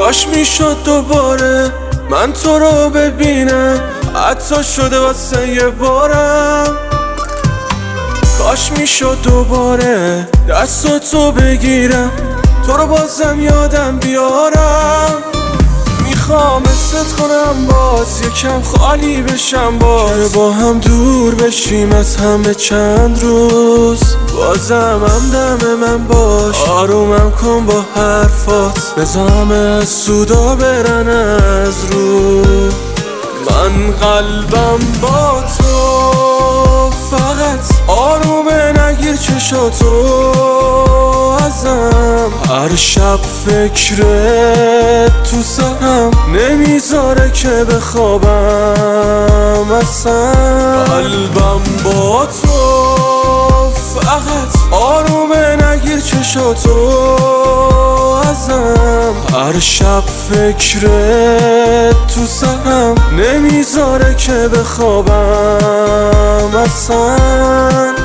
کاش میشد دوباره من تو رو ببینم، حتی شده واسه یه بارم. کاش میشد دوباره دستاتو بگیرم، تو رو بازم یادم بیارم. میخوام ست کنم باز یکم خالی بشم، باز با هم دور بشیم از همه چند روز. بازم هم دم من باش، آرومم کن با حرفات، بزام سودا برن از رو. من قلبم با تو، فقط آرومه نگیر چشاتو ازم. هر شب فکرت تو سرم نمیذاره که بخوابم اصلا. قلبم با تو، فقط آرومه نگیر چشاتو ازم. هر شب فکرت تو سرم نمیذاره که بخوابم اصلا.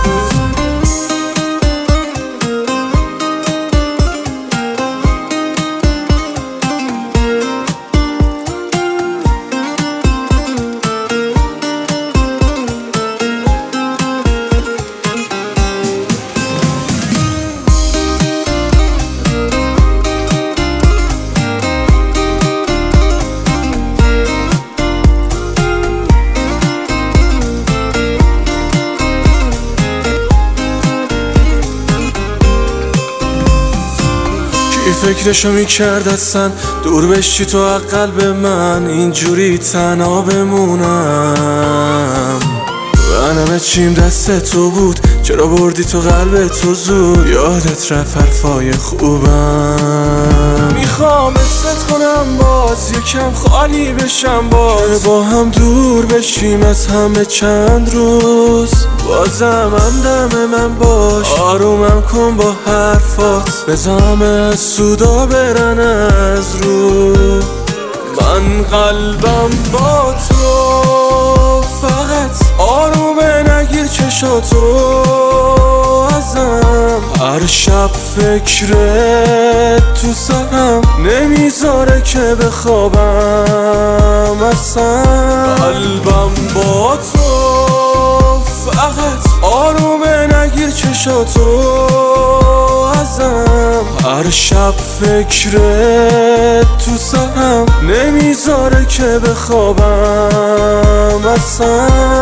فکرشو میکرد اصلا دور بشی تو از قلب من، اینجوری تنها بمونم. همه چیم دست تو بود، چرا بردی تو قلب تو زود؟ یادت رفت حرفای خوبم. میخوام ست کنم باز یکم خالی بشم، باز با هم دور بشیم از همه چند روز. بازم هم دم من باش، آرومم کن با حرفات، بزام سودا برن از رو. من قلبم با تو، فقط آرومه نگیر چشاتو ازم. هر شب فکرت تو سرم نمیذاره که بخوابم اصلا. قلبم با تو، فقط آرومه نگیر چشاتو ازم. هر شب فکرت تو سرم نمیذاره که بخوابم اصلا.